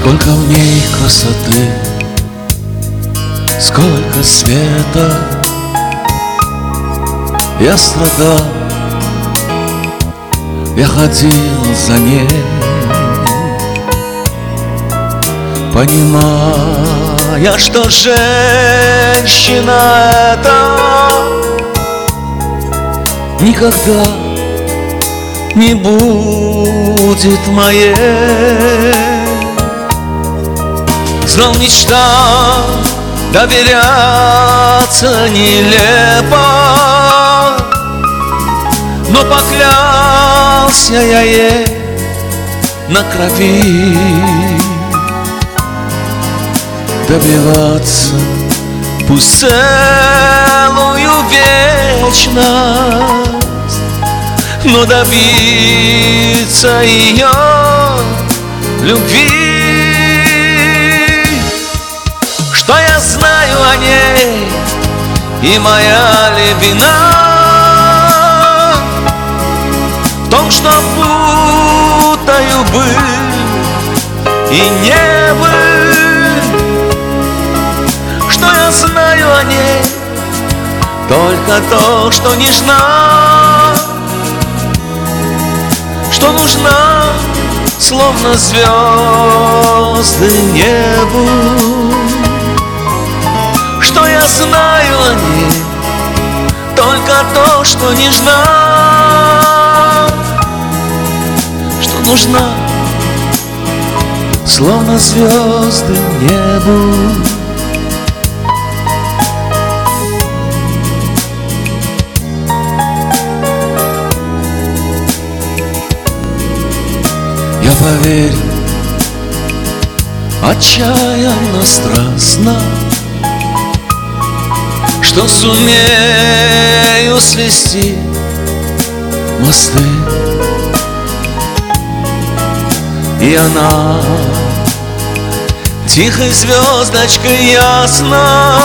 Сколько в ней красоты, сколько света. Я страдал, я ходил за ней, понимая, что женщина эта никогда не будет моей. Знал, мечта доверяться нелепо, но поклялся я ей на крови добиваться пусть целую вечность, но добиться ее любви. Что я знаю о ней, и моя ли вина в том, что путаю быть и не быть? Что я знаю о ней, только то, что нежна, что нужна, словно звезды небу. Что я знаю о ней, только то, что нежна, что нужна, словно звезды небу. Я поверю отчаянно, страстно, что сумею свести мосты, и она тихой звездочкой ясной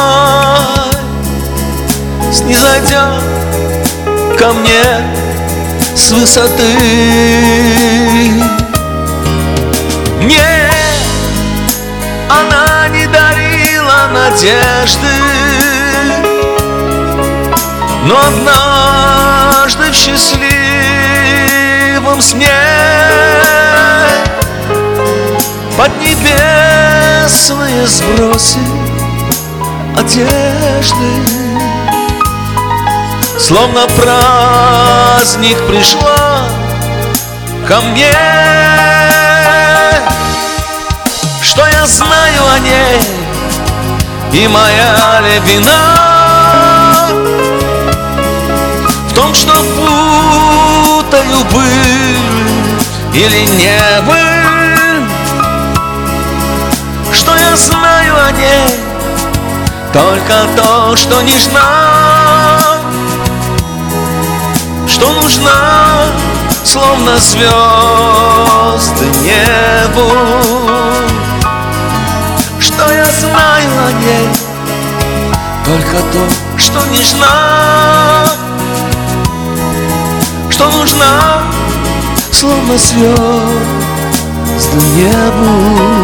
снизойдет ко мне с высоты. Мне она не дарила надежды, но однажды в счастливом сне поднебесные сбросит одежды, словно праздник пришла ко мне. Что я знаю о ней, и моя ли вина в том, что путаю быть или не быть? Что я знаю о ней, только то, что нежна, что нужна, словно звезды небу. Что я знаю о ней, только то, что нежна, что нужна, словно звезды небу.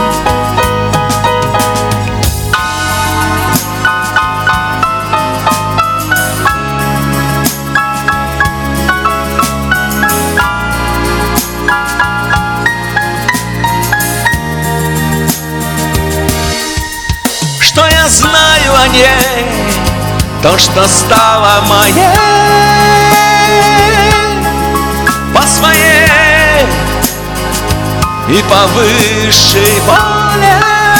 Что я знаю о ней, то, что стало моей по своей и по высшей воле,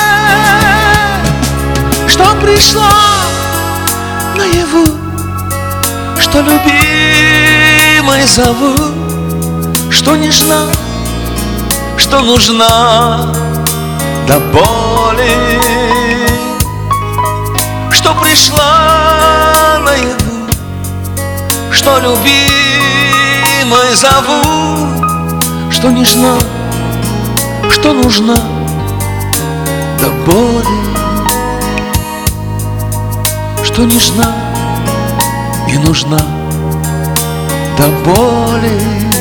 что пришла наяву, что любимой зовут, что нежна, что нужна до боли, что пришла наяву, что любимой зовут, что нежна, что нужна до боли, что нежна и нужна до боли.